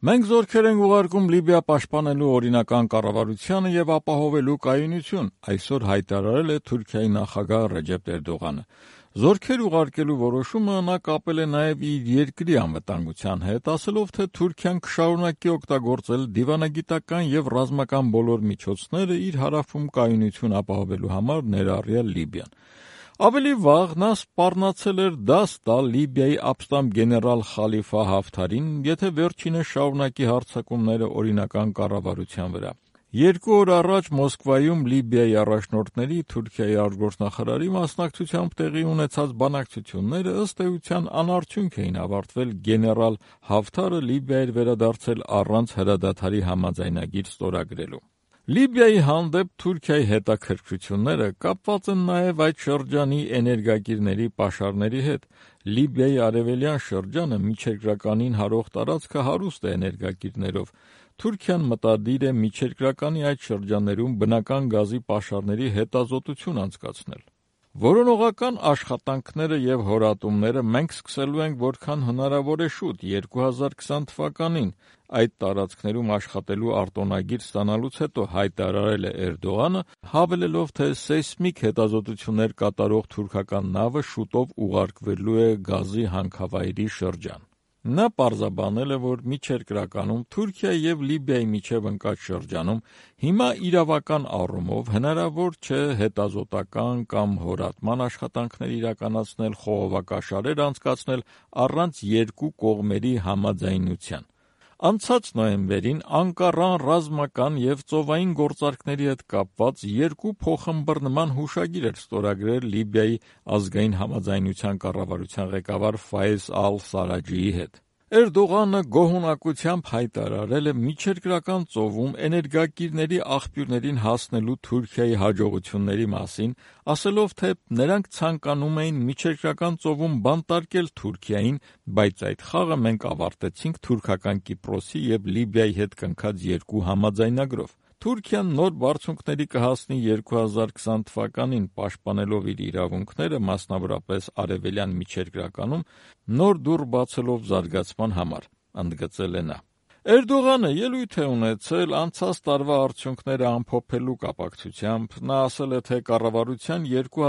Մենք զորքեր ենք ուղարկում Լիբիա պաշտպանելու օրինական կառավարությանը եւ ապահովելու կայունություն, այսօր հայտարարել է Թուրքիայի նախագահ Ռեջեփ Էրդողանը։ Զորքեր ուղարկելու որոշումը նա կապել է նաեւ իր երկրի անվտանգության հետ, ասելով, թե Թուրքիան կշարունակի օգտագործել դիվանագիտական եւ ռազմական բոլոր միջոցները իր հարավում կայունություն ապահովելու համար, ներառյալ Լիբիան։ Ավելի վաղ նա սպառնացել էր դաս տալ Լիբիայի ապստամբ գեներալ Խալիֆա Հաֆթարին, եթե վերջինը շարունակի հարձակումները օրինական կառավարության վրա։ 2 օր առաջ Մոսկվայում Լիբիայի առաջնորդների, Թուրքիայի արտգործնախարարի մասնակցությամբ տեղի ունեցած բանակցությունները ըստ էության անարդյունք էին ավարտվել գեներալ Հաֆթարը Լիբիա էր վերադարձել առանց հրադադարի համաձայնագիր ստորագրելու։ Լիբիայի հանդեպ Թուրքիայի հետաքրքրությունները կապված են նաև այդ շրջանի էներգակիրների պաշարների հետ։ Լիբիայի արևելյան շրջանը միջերկրականին հարող տարածքը հարուստ է էներգակիրներով։ Թուրքիան մտադիր է միջերկրականի այդ շրջաններում բնական գազի պաշարների հետազոտություն անցկացնել։ Որոնողական աշխատանքները եւ հորատումները մենք սկսելու ենք որքան հնարավոր է շուտ 2020 թվականին, այդ տարածքներում աշխատելու արտոնագիր ստանալուց հետո, հայտարարել է Էրդողանը, հավելելով, թե սեյսմիկ հետազոտություններ կատարող թուրքական նավը շուտով ուղարկվելու է գազի հանքավայրի շրջան։ Նա պարզաբանել է, որ միջերկրականում Թուրքիայի եւ Լիբիայի միջև ընկած շրջանում հիմա իրավական առումով հնարավոր չէ հետազոտական կամ հորատման աշխատանքներ իրականացնել, խողովակաշարեր անցկացնել առանց երկու կողմերի համաձայնության։ Անցած նոյեմբերին Անկարան ռազմական եւ ծովային գործարքների հետ կապված 2 փոխըմբռնման հուշագիր էր ստորագրել Լիբիայի ազգային համաձայնության կառավարության ղեկավար Ֆայեզ Ալ-Սարաջիի հետ։ Էրդողանը գոհունակությամբ հայտարարել է միջերկրական ծովում էներգակիրների աղբյուրներին հասնելու Թուրքիայի հաջողությունների մասին, ասելով, թե նրանք ցանկանում էին միջերկրական ծովում բանտարկել Թուրքիային, բայց այդ խաղը մենք ավարտեցինք թուրքական Կիպրոսի եւ Լիբիայի հետ կնքած 2 համաձայնագրով։ Թուրքիան նոր բարձունքների կհասնի 2020 թվականին, պաշտպանելով իր իրավունքները, մասնավորապես արևելյան միջերկրականում, նոր դուռ բացելով զարգացման համար, ընդգծել է նա։ Էրդողանը ելույթ է ունեցել անցած տարվա արդյունքները ամփոփելու կապակցությամբ։ Նա ասել է, թե կառավարության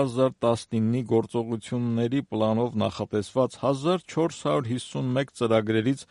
2019-ի գործողությունների պլանով նախատեսված 1451 ծրագրերից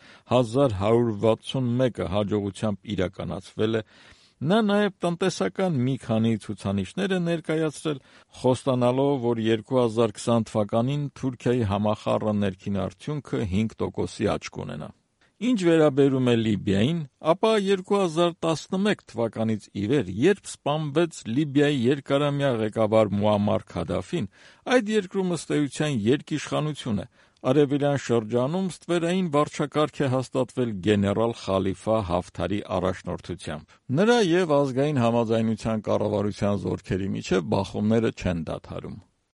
1161-ը հաջողությամբ իրականացվել է։ Նա նաև տնտեսական մի քանի ցուցանիշներ է ներկայացրել, խոստանալով, որ 2020 թվականին Թուրքիայի համախառն ներքին արդյունքը 5%-ի աճ կունենա։ Ինչ վերաբերում է Լիբիային, ապա 2011 թվականից ի վեր, երբ սպանվեց Լիբիայի երկարամյա ղեկավար Մուամմար Քադաֆին, այդ երկրում ըստ էության երկիշխանություն է։ Արևելյան շրջանում ստվերային վարչակարգ է հաստատվել գեներալ Խալիֆա Հաֆթարի առաջնորդությամբ։ Նրա եւ ազգային համաձայնության կառավարության զորքերի միջև բախումները չեն դադարում։